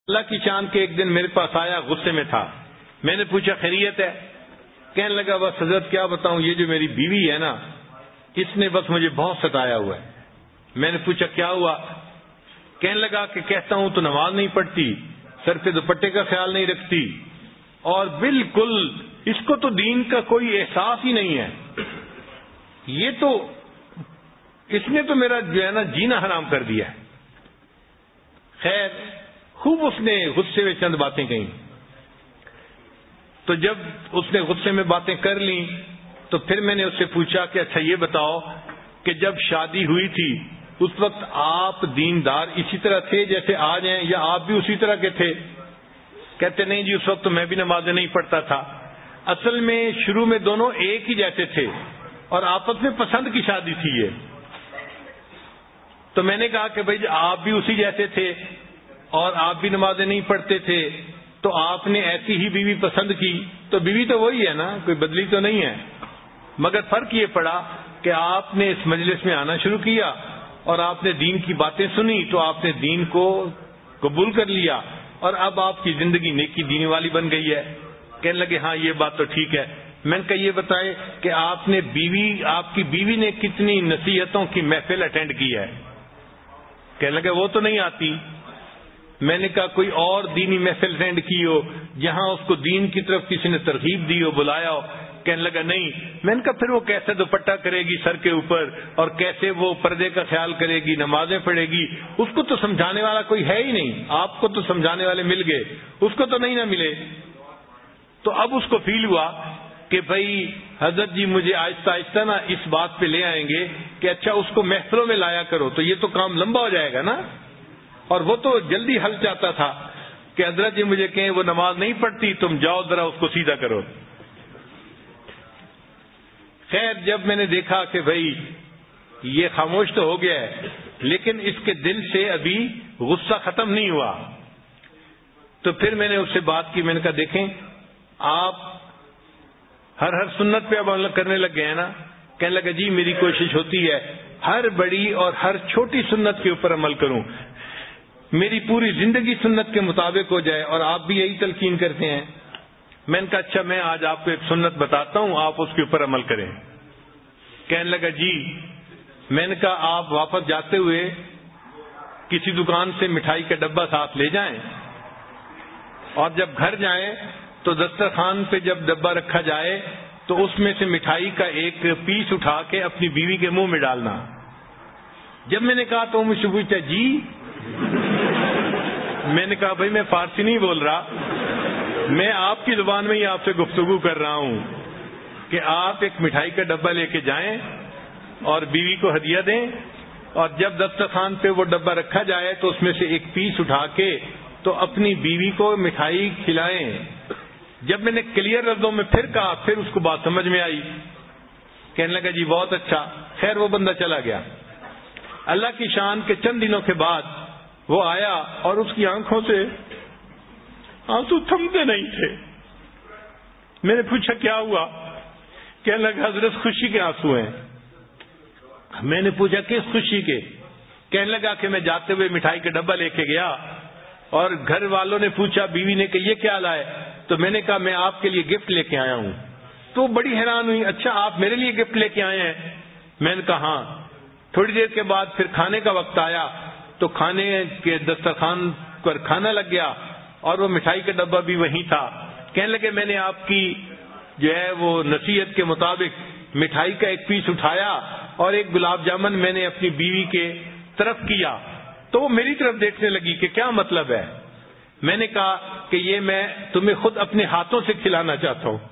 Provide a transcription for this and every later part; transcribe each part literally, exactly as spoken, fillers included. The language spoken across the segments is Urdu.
اللہ کی شان کے ایک دن میرے پاس آیا، غصے میں تھا. میں نے پوچھا خیریت ہے؟ کہنے لگا بس حضرت کیا بتاؤں، یہ جو میری بیوی ہے نا، اس نے بس مجھے بہت ستایا ہوا ہے. میں نے پوچھا کیا ہوا؟ کہنے لگا کہ کہتا ہوں تو نماز نہیں پڑھتی، سر پہ دوپٹے کا خیال نہیں رکھتی، اور بالکل اس کو تو دین کا کوئی احساس ہی نہیں ہے. یہ تو اس نے تو میرا جو ہے نا جینا حرام کر دیا ہے. خیر خوب اس نے غصے میں چند باتیں کہیں. تو جب اس نے غصے میں باتیں کر لیں تو پھر میں نے اس سے پوچھا کہ اچھا یہ بتاؤ کہ جب شادی ہوئی تھی اس وقت آپ دیندار اسی طرح تھے جیسے آج ہیں، یا آپ بھی اسی طرح کے تھے؟ کہتے نہیں جی اس وقت تو میں بھی نمازیں نہیں پڑھتا تھا. اصل میں شروع میں دونوں ایک ہی جیسے تھے اور آپس میں پسند کی شادی تھی یہ. تو میں نے کہا کہ بھائی آپ بھی اسی جیسے تھے اور آپ بھی نمازیں نہیں پڑھتے تھے، تو آپ نے ایسی ہی بیوی پسند کی تو بیوی تو وہی ہے نا، کوئی بدلی تو نہیں ہے. مگر فرق یہ پڑا کہ آپ نے اس مجلس میں آنا شروع کیا اور آپ نے دین کی باتیں سنی تو آپ نے دین کو قبول کر لیا اور اب آپ کی زندگی نیکی دینی والی بن گئی ہے. کہنے لگے ہاں یہ بات تو ٹھیک ہے. میں نے کہا یہ بتائیں کہ آپ نے بیوی آپ کی بیوی نے کتنی نصیحتوں کی محفل اٹینڈ کی ہے؟ کہنے لگے وہ تو نہیں آتی. میں نے کہا کوئی اور دینی محفل اٹینڈ کی ہو جہاں اس کو دین کی طرف کسی نے ترغیب دی ہو، بلایا ہو؟ کہنے لگا نہیں. میں نے کہا پھر وہ کیسے دوپٹہ کرے گی سر کے اوپر اور کیسے وہ پردے کا خیال کرے گی، نمازیں پڑھے گی؟ اس کو تو سمجھانے والا کوئی ہے ہی نہیں. آپ کو تو سمجھانے والے مل گئے، اس کو تو نہیں نہ ملے. تو اب اس کو فیل ہوا کہ بھائی حضرت جی مجھے آہستہ آہستہ نا اس بات پہ لے آئیں گے کہ اچھا اس کو محفلوں میں لایا کرو، تو یہ تو کام لمبا ہو جائے گا نا. اور وہ تو جلدی حل چاہتا تھا کہ حضرت جی مجھے کہیں وہ نماز نہیں پڑھتی، تم جاؤ ذرا اس کو سیدھا کرو. خیر جب میں نے دیکھا کہ بھائی یہ خاموش تو ہو گیا ہے لیکن اس کے دل سے ابھی غصہ ختم نہیں ہوا، تو پھر میں نے اس سے بات کی. میں نے کہا دیکھیں آپ ہر ہر سنت پہ اب عمل کرنے لگ گئے ہیں نا. کہنے لگا جی میری کوشش ہوتی ہے ہر بڑی اور ہر چھوٹی سنت کے اوپر عمل کروں، میری پوری زندگی سنت کے مطابق ہو جائے، اور آپ بھی یہی تلقین کرتے ہیں. میں نے کہا اچھا میں آج آپ کو ایک سنت بتاتا ہوں، آپ اس کے اوپر عمل کریں. کہنے لگا جی. میں نے کہا آپ واپس جاتے ہوئے کسی دکان سے مٹھائی کا ڈبہ ساتھ لے جائیں، اور جب گھر جائیں تو دسترخوان پہ جب ڈبہ رکھا جائے تو اس میں سے مٹھائی کا ایک پیس اٹھا کے اپنی بیوی کے منہ میں ڈالنا. جب میں نے کہا تو مجھ سے پوچھا جی. میں نے کہا بھائی میں فارسی نہیں بول رہا، میں آپ کی زبان میں ہی آپ سے گفتگو کر رہا ہوں کہ آپ ایک مٹھائی کا ڈبہ لے کے جائیں اور بیوی کو ہدیہ دیں، اور جب دسترخوان پہ وہ ڈبہ رکھا جائے تو اس میں سے ایک پیس اٹھا کے تو اپنی بیوی کو مٹھائی کھلائیں. جب میں نے کلیئر لفظوں میں پھر کہا پھر اس کو بات سمجھ میں آئی. کہنے لگا جی بہت اچھا. خیر وہ بندہ چلا گیا. اللہ کی شان کے چند دنوں کے بعد وہ آیا اور اس کی آنکھوں سے آنسو تھمتے نہیں تھے. میں نے پوچھا کیا ہوا؟ کہنے لگا حضرت خوشی کے آنسو ہیں. میں نے پوچھا کس خوشی کے؟ کہنے لگا کہ میں جاتے ہوئے مٹھائی کا ڈبہ لے کے گیا اور گھر والوں نے پوچھا بیوی نے کہ یہ کیا لائے، تو میں نے کہا میں آپ کے لیے گفٹ لے کے آیا ہوں. تو بڑی حیران ہوئی، اچھا آپ میرے لیے گفٹ لے کے آئے ہیں؟ میں نے کہا ہاں. تھوڑی دیر کے بعد پھر کھانے کا وقت آیا تو کھانے کے دسترخوان پر کھانا لگ گیا اور وہ مٹھائی کا ڈبہ بھی وہیں تھا. کہنے لگے میں نے آپ کی جو ہے وہ نصیحت کے مطابق مٹھائی کا ایک پیس اٹھایا اور ایک گلاب جامن میں نے اپنی بیوی کے طرف کیا تو وہ میری طرف دیکھنے لگی کہ کیا مطلب ہے. میں نے کہا کہ یہ میں تمہیں خود اپنے ہاتھوں سے کھلانا چاہتا ہوں.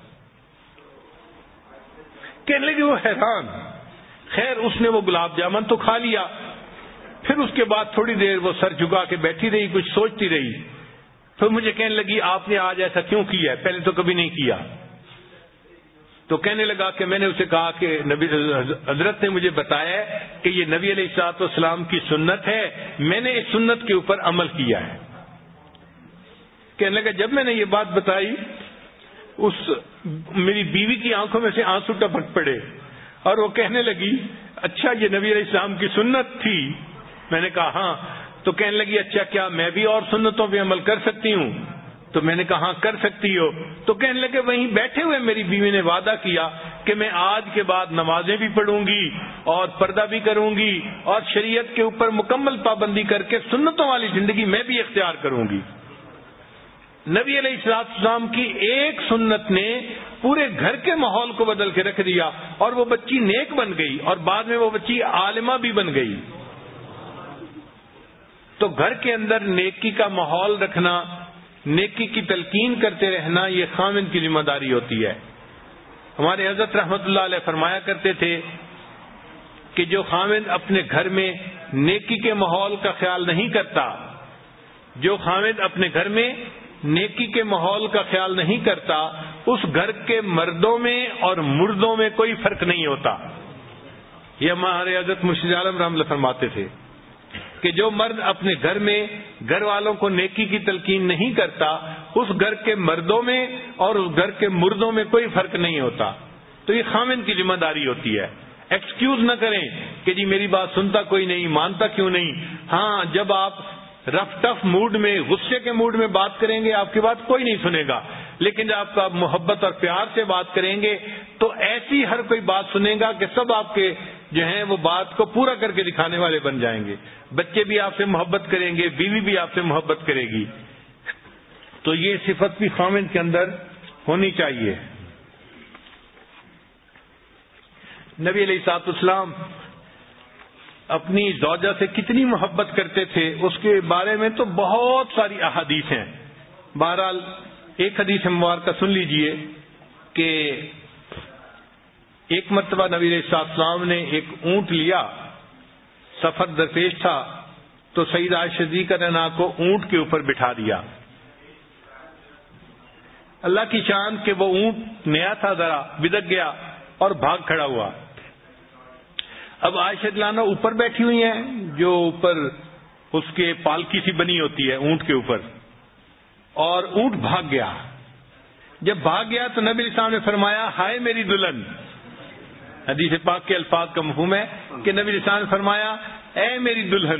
کہنے لگی وہ حیران. خیر اس نے وہ گلاب جامن تو کھا لیا. پھر اس کے بعد تھوڑی دیر وہ سر جھکا کے بیٹھی رہی، کچھ سوچتی رہی. پھر مجھے کہنے لگی آپ نے آج ایسا کیوں کیا ہے، پہلے تو کبھی نہیں کیا. تو کہنے لگا کہ میں نے اسے کہا کہ نبی حضرت نے مجھے بتایا کہ یہ نبی علیہ الصلوۃ والسلام کی سنت ہے، میں نے اس سنت کے اوپر عمل کیا ہے. کہنے لگا جب میں نے یہ بات بتائی اس میری بیوی کی آنکھوں میں سے آنسو ٹپک پڑے اور وہ کہنے لگی اچھا یہ نبی علیہ السلام کی سنت تھی. میں نے کہا ہاں. تو کہنے لگی اچھا کیا میں بھی اور سنتوں پہ عمل کر سکتی ہوں؟ تو میں نے کہا کر سکتی ہو. تو کہنے لگے وہیں بیٹھے ہوئے میری بیوی نے وعدہ کیا کہ میں آج کے بعد نمازیں بھی پڑھوں گی اور پردہ بھی کروں گی اور شریعت کے اوپر مکمل پابندی کر کے سنتوں والی زندگی میں بھی اختیار کروں گی. نبی علیہ الصلوۃ والسلام کی ایک سنت نے پورے گھر کے ماحول کو بدل کے رکھ دیا اور وہ بچی نیک بن گئی اور بعد میں وہ بچی عالمہ بھی بن گئی. تو گھر کے اندر نیکی کا ماحول رکھنا، نیکی کی تلقین کرتے رہنا، یہ خاوند کی ذمہ داری ہوتی ہے. ہمارے حضرت رحمت اللہ علیہ فرمایا کرتے تھے کہ جو خاوند اپنے گھر میں نیکی کے ماحول کا خیال نہیں کرتا، جو خاوند اپنے گھر میں نیکی کے ماحول کا خیال نہیں کرتا، اس گھر کے مردوں میں اور مردوں میں کوئی فرق نہیں ہوتا. یہ ہمارے حضرت مرشد عالم رحمۃ اللہ فرماتے تھے کہ جو مرد اپنے گھر میں گھر والوں کو نیکی کی تلقین نہیں کرتا، اس گھر کے مردوں میں اور اس گھر کے مردوں میں کوئی فرق نہیں ہوتا. تو یہ خاوند کی ذمہ داری ہوتی ہے. ایکسکیوز نہ کریں کہ جی میری بات سنتا کوئی نہیں، مانتا کیوں نہیں. ہاں جب آپ رف ٹف موڈ میں، غصے کے موڈ میں بات کریں گے آپ کی بات کوئی نہیں سنے گا، لیکن جب آپ کا محبت اور پیار سے بات کریں گے تو ایسی ہر کوئی بات سنے گا کہ سب آپ کے جو ہیں وہ بات کو پورا کر کے دکھانے والے بن جائیں گے. بچے بھی آپ سے محبت کریں گے، بیوی بھی آپ سے محبت کرے گی. تو یہ صفت بھی خاوند کے اندر ہونی چاہیے. نبی علیہ الصلوۃ والسلام اپنی زوجہ سے کتنی محبت کرتے تھے اس کے بارے میں تو بہت ساری احادیث ہیں. بہرحال ایک حدیث مبارکہ سن لیجئے کہ ایک مرتبہ نبی علیہ الصلوۃ والسلام نے ایک اونٹ لیا، سفر درپیش تھا، تو سیدہ عائشہ صدیقہ عنہا کو اونٹ کے اوپر بٹھا دیا. اللہ کی شان کہ وہ اونٹ نیا تھا، ذرا بدک گیا اور بھاگ کھڑا ہوا. اب عائشہ عنہا اوپر بیٹھی ہوئی ہیں، جو اوپر اس کے پالکی سی بنی ہوتی ہے اونٹ کے اوپر، اور اونٹ بھاگ گیا. جب بھاگ گیا تو نبی علیہ السلام نے فرمایا ہائے میری دلہن. حدیث پاک کے الفاظ کا مفہوم ہے کہ نبی علیہ السلام نے فرمایا اے میری دلہن.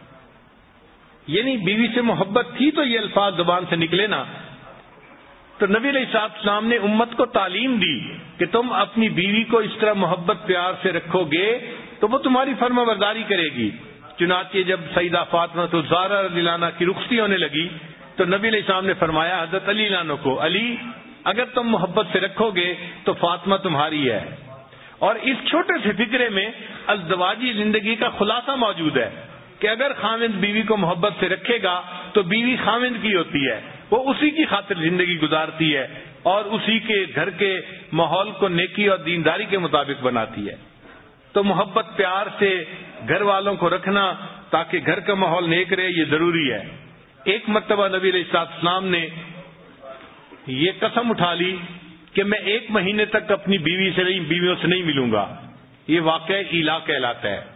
یعنی بیوی سے محبت تھی تو یہ الفاظ زبان سے نکلے نا. تو نبی علیہ السلام نے امت کو تعلیم دی کہ تم اپنی بیوی کو اس طرح محبت پیار سے رکھو گے تو وہ تمہاری فرما برداری کرے گی. چنانچہ جب سیدہ فاطمہ تو زہرا رضی اللہ عنہا کی رخصتی ہونے لگی تو نبی علیہ السلام نے فرمایا حضرت علی عنہ کو، علی اگر تم محبت سے رکھو گے تو فاطمہ تمہاری ہے. اور اس چھوٹے سے فکرے میں ازدواجی زندگی کا خلاصہ موجود ہے کہ اگر خاوند بیوی کو محبت سے رکھے گا تو بیوی خاوند کی ہوتی ہے، وہ اسی کی خاطر زندگی گزارتی ہے اور اسی کے گھر کے ماحول کو نیکی اور دینداری کے مطابق بناتی ہے. تو محبت پیار سے گھر والوں کو رکھنا تاکہ گھر کا ماحول نیک رہے، یہ ضروری ہے. ایک مرتبہ نبی علیہ السلام نے یہ قسم اٹھا لی کہ میں ایک مہینے تک اپنی بیوی سے نہیں بیویوں سے نہیں ملوں گا. یہ واقعہ ایلا کہلاتا ہے.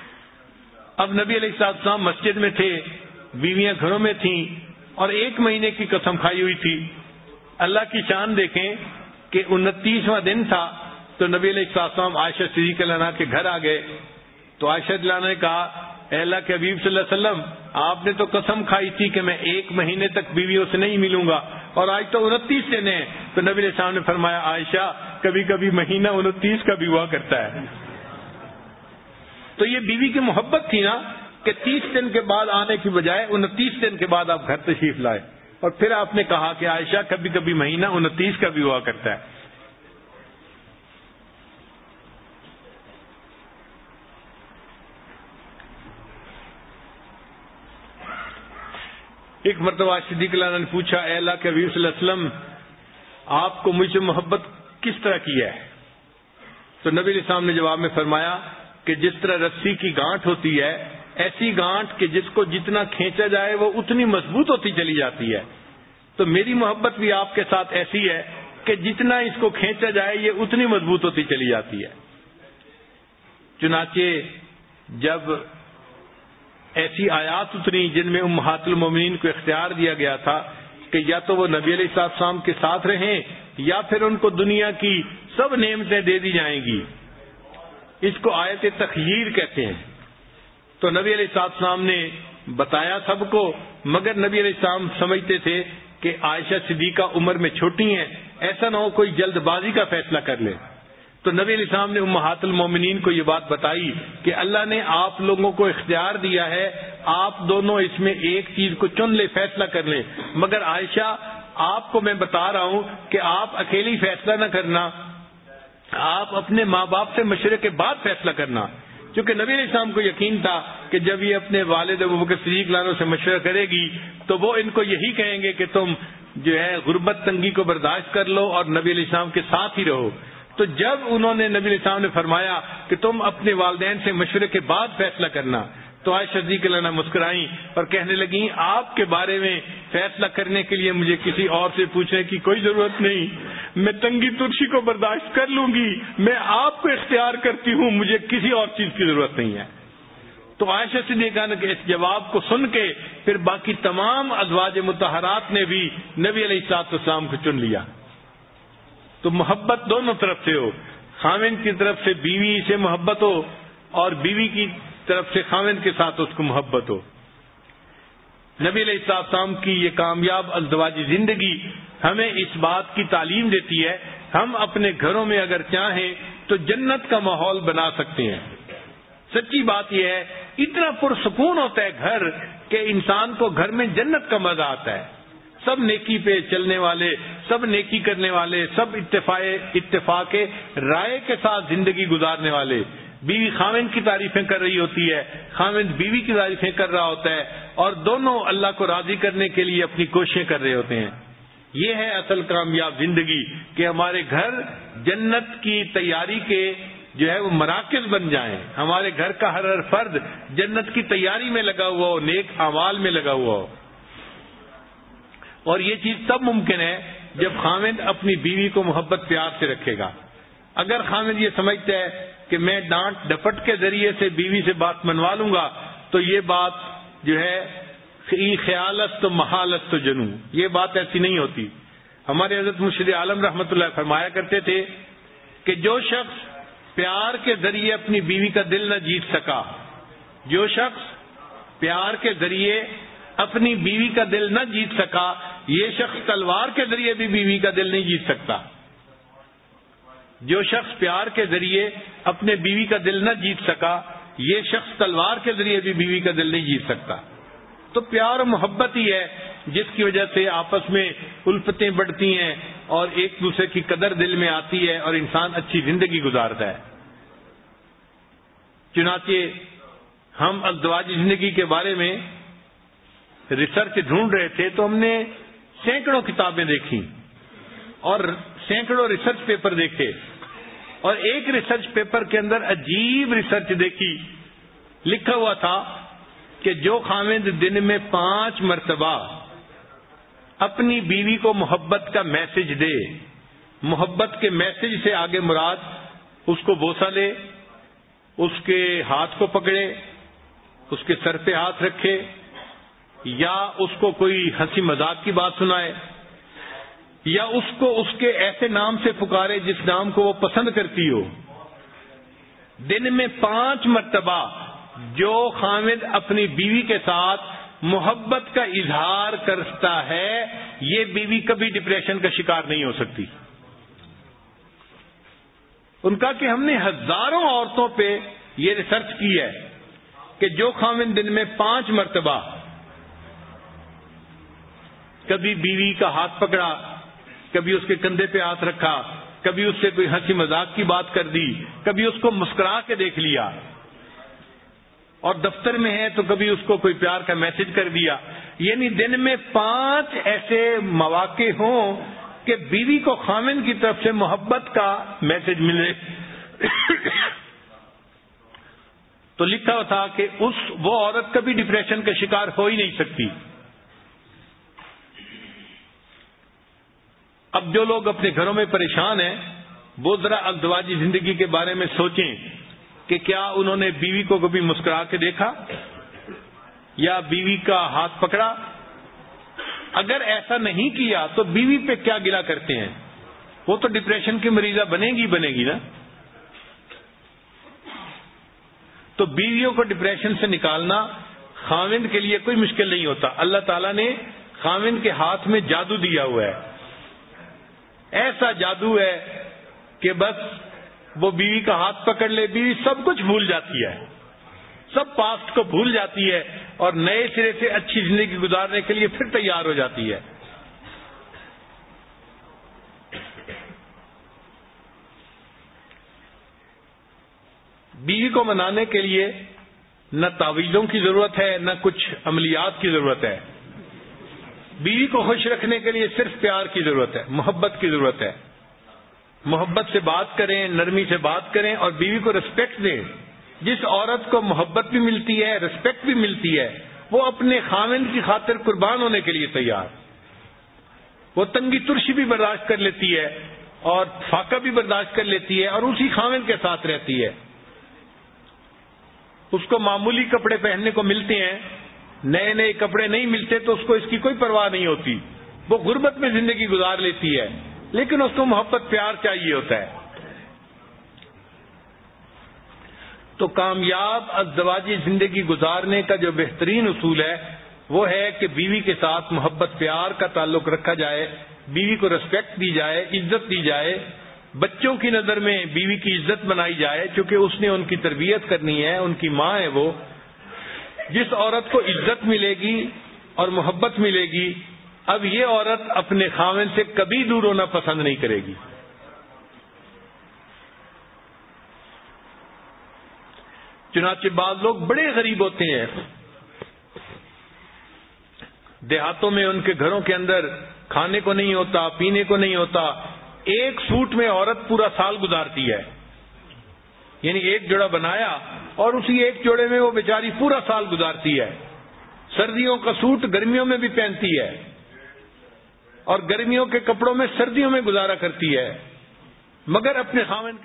اب نبی علیہ السلام مسجد میں تھے، بیویاں گھروں میں تھیں اور ایک مہینے کی قسم کھائی ہوئی تھی. اللہ کی شان دیکھیں کہ انتیسواں دن تھا تو نبی علیہ السلام عائشہ صدیقہ عنہا کے گھر آ گئے. تو عائشہ عنہا نے کہا اے اللہ کے حبیب صلی اللہ علیہ وسلم، آپ نے تو قسم کھائی تھی کہ میں ایک مہینے تک بیویوں سے نہیں ملوں گا اور آج تو انتیس دن ہیں. تو نبی علیہ السلام نے فرمایا عائشہ کبھی کبھی مہینہ انتیس کا بھی ہوا کرتا ہے. تو یہ بیوی کی محبت تھی نا کہ تیس دن کے بعد آنے کی بجائے انتیس دن کے بعد آپ گھر تشریف لائے اور پھر آپ نے کہا کہ عائشہ کبھی کبھی مہینہ انتیس کا بھی ہوا کرتا ہے. ایک مرتبہ صدیق اللہ نے پوچھا اے اللہ کے حبیب صلی اللہ علیہ وسلم، آپ کو مجھ سے محبت کس طرح کی ہے؟ تو نبی علیہ السلام نے جواب میں فرمایا کہ جس طرح رسی کی گانٹھ ہوتی ہے، ایسی گانٹھ کہ جس کو جتنا کھینچا جائے وہ اتنی مضبوط ہوتی چلی جاتی ہے. تو میری محبت بھی آپ کے ساتھ ایسی ہے کہ جتنا اس کو کھینچا جائے یہ اتنی مضبوط ہوتی چلی جاتی ہے. چنانچہ جب ایسی آیات اتری جن میں امہات المومنین کو اختیار دیا گیا تھا کہ یا تو وہ نبی علیہ السلام کے ساتھ رہیں یا پھر ان کو دنیا کی سب نعمتیں دے دی جائیں گی، اس کو آیت تخییر کہتے ہیں. تو نبی علیہ السلام نے بتایا سب کو، مگر نبی علیہ السلام سمجھتے تھے کہ عائشہ صدیقہ عمر میں چھوٹی ہیں، ایسا نہ ہو کوئی جلد بازی کا فیصلہ کر لے۔ تو نبی علیہ السلام نے امہات المومنین کو یہ بات بتائی کہ اللہ نے آپ لوگوں کو اختیار دیا ہے، آپ دونوں اس میں ایک چیز کو چن لے، فیصلہ کر لیں، مگر عائشہ آپ کو میں بتا رہا ہوں کہ آپ اکیلی فیصلہ نہ کرنا، آپ اپنے ماں باپ سے مشورے کے بعد فیصلہ کرنا، کیونکہ نبی علیہ السلام کو یقین تھا کہ جب یہ اپنے والد ابوبکر صدیق لانو سے مشورہ کرے گی تو وہ ان کو یہی کہیں گے کہ تم جو ہے غربت تنگی کو برداشت کر لو اور نبی علیہ السلام کے ساتھ ہی رہو۔ تو جب انہوں نے نبی علیہ السلام نے فرمایا کہ تم اپنے والدین سے مشورے کے بعد فیصلہ کرنا، تو عائشہ صدیقہ عنہا مسکرائیں اور کہنے لگیں آپ کے بارے میں فیصلہ کرنے کے لیے مجھے کسی اور سے پوچھنے کی کوئی ضرورت نہیں، میں تنگی ترشی کو برداشت کر لوں گی، میں آپ کو اختیار کرتی ہوں، مجھے کسی اور چیز کی ضرورت نہیں ہے۔ تو عائشہ صدیقہ کے اس جواب کو سن کے پھر باقی تمام ازواج مطہرات نے بھی نبی علیہ الصلوۃ والسلام کو چن لیا۔ تو محبت دونوں طرف سے ہو، خاوند کی طرف سے بیوی سے محبت ہو اور بیوی کی طرف سے خاوند کے ساتھ اس کو محبت ہو۔ نبی علیہ السلام کی یہ کامیاب ازدواجی زندگی ہمیں اس بات کی تعلیم دیتی ہے، ہم اپنے گھروں میں اگر چاہیں تو جنت کا ماحول بنا سکتے ہیں۔ سچی بات یہ ہے، اتنا پرسکون ہوتا ہے گھر کہ انسان کو گھر میں جنت کا مزہ آتا ہے، سب نیکی پہ چلنے والے، سب نیکی کرنے والے، سب اتفاق اتفاق رائے کے ساتھ زندگی گزارنے والے، بیوی خاوند کی تعریفیں کر رہی ہوتی ہے، خاوند بیوی کی تعریفیں کر رہا ہوتا ہے، اور دونوں اللہ کو راضی کرنے کے لیے اپنی کوششیں کر رہے ہوتے ہیں۔ یہ ہے اصل کامیاب زندگی کہ ہمارے گھر جنت کی تیاری کے جو ہے وہ مراکز بن جائیں، ہمارے گھر کا ہر ہر فرد جنت کی تیاری میں لگا ہوا ہو، نیک اعمال میں لگا ہوا ہو۔ اور یہ چیز تب ممکن ہے جب خاوند اپنی بیوی کو محبت پیار سے رکھے گا۔ اگر خاوند یہ سمجھتا ہے کہ میں ڈانٹ ڈپٹ کے ذریعے سے بیوی سے بات منوا لوں گا تو یہ بات جو ہے خیالت تو محالت تو جنوں، یہ بات ایسی نہیں ہوتی۔ ہمارے حضرت مرشد عالم رحمۃ اللہ فرمایا کرتے تھے کہ جو شخص پیار کے ذریعے اپنی بیوی کا دل نہ جیت سکا، جو شخص پیار کے ذریعے اپنی بیوی کا دل نہ جیت سکا، یہ شخص تلوار کے ذریعے بھی بیوی کا دل نہیں جیت سکتا۔ جو شخص پیار کے ذریعے اپنے بیوی کا دل نہ جیت سکا، یہ شخص تلوار کے ذریعے بھی بیوی کا دل نہیں جیت سکتا۔ تو پیار و محبت ہی ہے جس کی وجہ سے آپس میں الفتیں بڑھتی ہیں اور ایک دوسرے کی قدر دل میں آتی ہے اور انسان اچھی زندگی گزارتا ہے۔ چنانچہ ہم ازدواجی زندگی کے بارے میں ریسرچ ڈھونڈ رہے تھے تو ہم نے سینکڑوں کتابیں دیکھی اور سینکڑوں ریسرچ پیپر دیکھے، اور ایک ریسرچ پیپر کے اندر عجیب ریسرچ دیکھی، لکھا ہوا تھا کہ جو خاوند دن میں پانچ مرتبہ اپنی بیوی کو محبت کا میسج دے، محبت کے میسج سے آگے مراد اس کو بوسہ لے، اس کے ہاتھ کو پکڑے، اس کے سر پہ ہاتھ رکھے، یا اس کو کوئی ہنسی مذاق کی بات سنائے، یا اس کو اس کے ایسے نام سے پکارے جس نام کو وہ پسند کرتی ہو، دن میں پانچ مرتبہ جو خاوند اپنی بیوی کے ساتھ محبت کا اظہار کرتا ہے، یہ بیوی کبھی ڈپریشن کا شکار نہیں ہو سکتی۔ ان کا کہ ہم نے ہزاروں عورتوں پہ یہ ریسرچ کی ہے کہ جو خاوند دن میں پانچ مرتبہ کبھی بیوی کا ہاتھ پکڑا، کبھی اس کے کندھے پہ ہاتھ رکھا، کبھی اس سے کوئی ہنسی مذاق کی بات کر دی، کبھی اس کو مسکرا کے دیکھ لیا، اور دفتر میں ہے تو کبھی اس کو کوئی پیار کا میسج کر دیا، یعنی دن میں پانچ ایسے مواقع ہوں کہ بیوی کو خاوند کی طرف سے محبت کا میسج ملے تو لکھا تھا کہ اس وہ عورت کبھی ڈپریشن کا شکار ہو ہی نہیں سکتی۔ اب جو لوگ اپنے گھروں میں پریشان ہیں وہ ذرا ازدواجی زندگی کے بارے میں سوچیں کہ کیا انہوں نے بیوی کو کبھی مسکرا کے دیکھا یا بیوی کا ہاتھ پکڑا؟ اگر ایسا نہیں کیا تو بیوی پہ کیا گلہ کرتے ہیں؟ وہ تو ڈپریشن کی مریضہ بنے گی بنے گی نا۔ تو بیویوں کو ڈپریشن سے نکالنا خاوند کے لیے کوئی مشکل نہیں ہوتا. اللہ تعالیٰ نے خاوند کے ہاتھ میں جادو دیا ہوا ہے, ایسا جادو ہے کہ بس وہ بیوی کا ہاتھ پکڑ لے, بیوی سب کچھ بھول جاتی ہے, سب پاسٹ کو بھول جاتی ہے اور نئے سرے سے اچھی زندگی گزارنے کے لیے پھر تیار ہو جاتی ہے. بیوی کو منانے کے لیے نہ تعویذوں کی ضرورت ہے نہ کچھ عملیات کی ضرورت ہے. بیوی کو خوش رکھنے کے لیے صرف پیار کی ضرورت ہے, محبت کی ضرورت ہے. محبت سے بات کریں, نرمی سے بات کریں اور بیوی کو ریسپیکٹ دیں. جس عورت کو محبت بھی ملتی ہے, ریسپیکٹ بھی ملتی ہے, وہ اپنے خاوند کی خاطر قربان ہونے کے لیے تیار. وہ تنگی ترشی بھی برداشت کر لیتی ہے اور فاقہ بھی برداشت کر لیتی ہے اور اسی خاوند کے ساتھ رہتی ہے. اس کو معمولی کپڑے پہننے کو ملتے ہیں, نئے نئے کپڑے نہیں ملتے تو اس کو اس کی کوئی پرواہ نہیں ہوتی. وہ غربت میں زندگی گزار لیتی ہے لیکن اس کو محبت پیار چاہیے ہوتا ہے. تو کامیاب ازدواجی زندگی گزارنے کا جو بہترین اصول ہے وہ ہے کہ بیوی کے ساتھ محبت پیار کا تعلق رکھا جائے, بیوی کو ریسپیکٹ دی جائے, عزت دی جائے, بچوں کی نظر میں بیوی کی عزت بنائی جائے کیونکہ اس نے ان کی تربیت کرنی ہے, ان کی ماں ہے وہ. جس عورت کو عزت ملے گی اور محبت ملے گی, اب یہ عورت اپنے خاوند سے کبھی دور ہونا پسند نہیں کرے گی. چنانچہ بعض لوگ بڑے غریب ہوتے ہیں, دیہاتوں میں ان کے گھروں کے اندر کھانے کو نہیں ہوتا, پینے کو نہیں ہوتا, ایک سوٹ میں عورت پورا سال گزارتی ہے. یعنی ایک جوڑا بنایا اور اسی ایک جوڑے میں وہ بیچاری پورا سال گزارتی ہے. سردیوں کا سوٹ گرمیوں میں بھی پہنتی ہے اور گرمیوں کے کپڑوں میں سردیوں میں گزارا کرتی ہے, مگر اپنے خاوند